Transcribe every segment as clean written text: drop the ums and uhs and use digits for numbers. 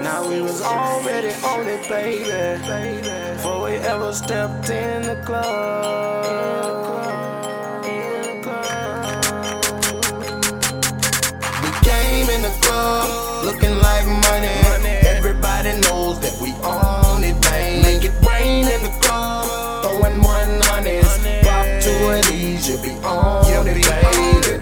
Now we was already on it, baby, before we ever stepped in the club. We came in the club looking like money. Everybody knows that we own it, baby. Make it rain in the club, throwing 100s. Pop two of these, you'll be on it, baby.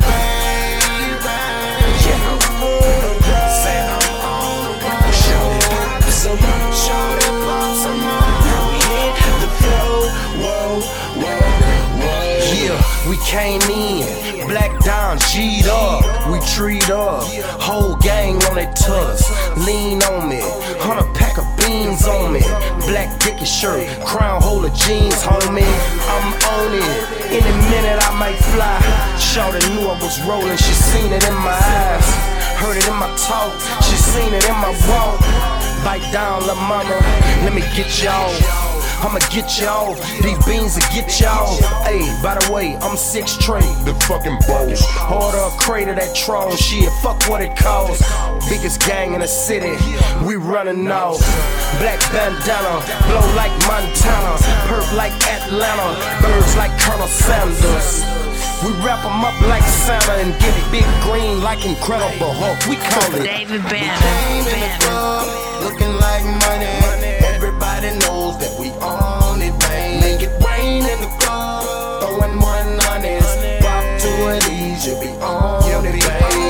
We came in, black down, G'd up, we treed up, whole gang on that tuss, lean on me, 100 pack of beans on me, black dicky shirt, crown holder jeans, homie, I'm on it, any minute I might fly, shawty knew I was rolling, she seen it in my eyes, heard it in my talk, she seen it in my walk, bite down, la mama, let me get y'all. I'ma get y'all, these beans will get y'all. Ayy, by the way, I'm 6 Trey, the fucking boss. Order a crate of that Tron, shit, fuck what it costs. Biggest gang in the city, we running off. Black bandana, blow like Montana, perp like Atlanta, birds like Colonel Sanders. We wrap them up like Santa and get big green like Incredible Hulk. We call it David Banner. Came in the club, looking like money. Everybody knows that we own it, baby. Make it rain in the club, throwing 100s. Pop two of these, you'll be on it, baby.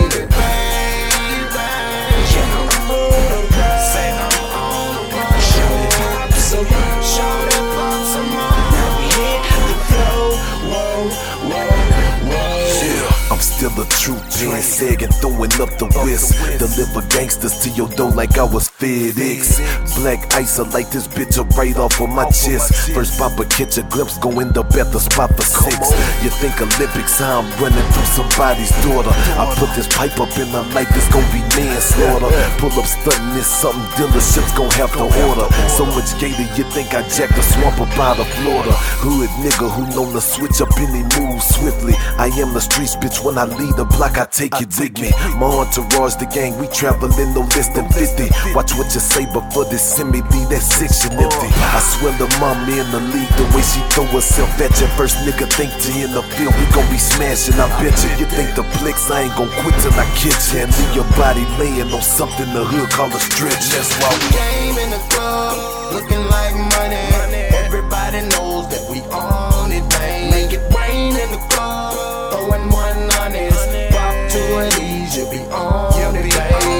Say I'm on the run. Show it, pop some more. Hit the flow, whoa, whoa, whoa. I'm still a true pen, sagging, throwing up the whisk. Deliver gangsters to your door like I was FedEx. Black isolate this bitch right off of my chest. First papa catch a glimpse, go end up at the spot for 6. You think Olympics, how I'm running through somebody's daughter. I put this pipe up in her like this gon' be manslaughter. Pull up stunting, this something dealerships gon' have to order. So much gator, you think I jacked the swamp up out of Florida. Hood nigga who known to switch up any move swiftly. I am the streets, bitch, when I lead the block, I take you, dig me. My entourage, the gang, we travelin' no less than 50. Watch what you say before this send me leave that section empty. I swear the mama in the league, the way she throw herself at you. First nigga think to in the field, we gon' be smashing, I bet you. You think the flicks, I ain't gon' quit till I catch you and leave your body laying on something the hood call a stretch. That's why we came in the club, looking like money. Everybody knows that we own it, baby. Make it rain in the club, throwing 100s. Pop two of these, you'll be on it, baby.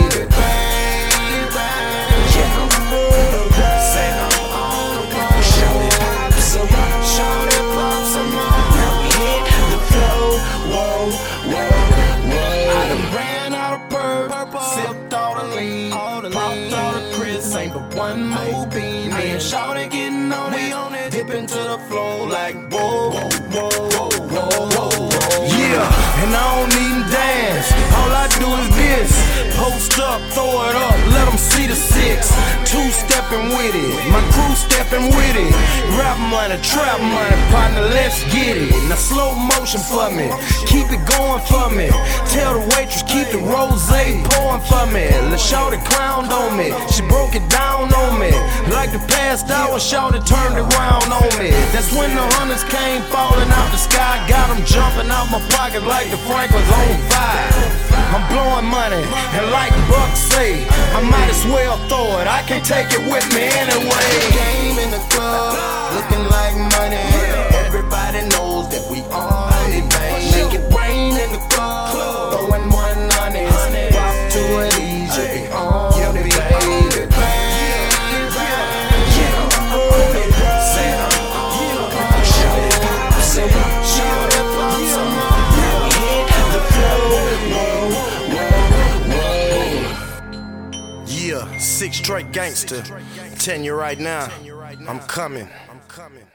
Say I'm on the run. Show it, pop some more. Hit the flow, whoa, whoa, whoa. I done ran out of purple, sipped all the lean, popped all the Chris, ain't but one more bean. Me and Shawty getting on it, dip into the flow like whoa, whoa, whoa, whoa, whoa. yeah, and I don't even dance. All I do is this. Post up, throw it up, let them see the 6. Two-stepping with it, my crew stepping with it. Rap money, trap money, partner, let's get it. Now slow motion for me, keep it going for me. Tell the waitress, keep the rosé pouring for me. La Shawty clowned on me, she broke it down on me. Like the past hour, Shawty turned it round on me. That's when the hunters came falling out the sky. Got them jumping out my pocket like the Franklin's on fire. I'm blowing money, and like Buck say, I might as well throw it, I can take it with me anyway. Came in the club, looking like money. Everybody knows that we own it, baby. Make it rain in the club, throwing 100s. Pop two of these, you'll be on it, baby. Say I'm on the run. Show it, pop some more. Hit the flow, Yeah, 6 Trey gangster. Telling you right now, I'm coming.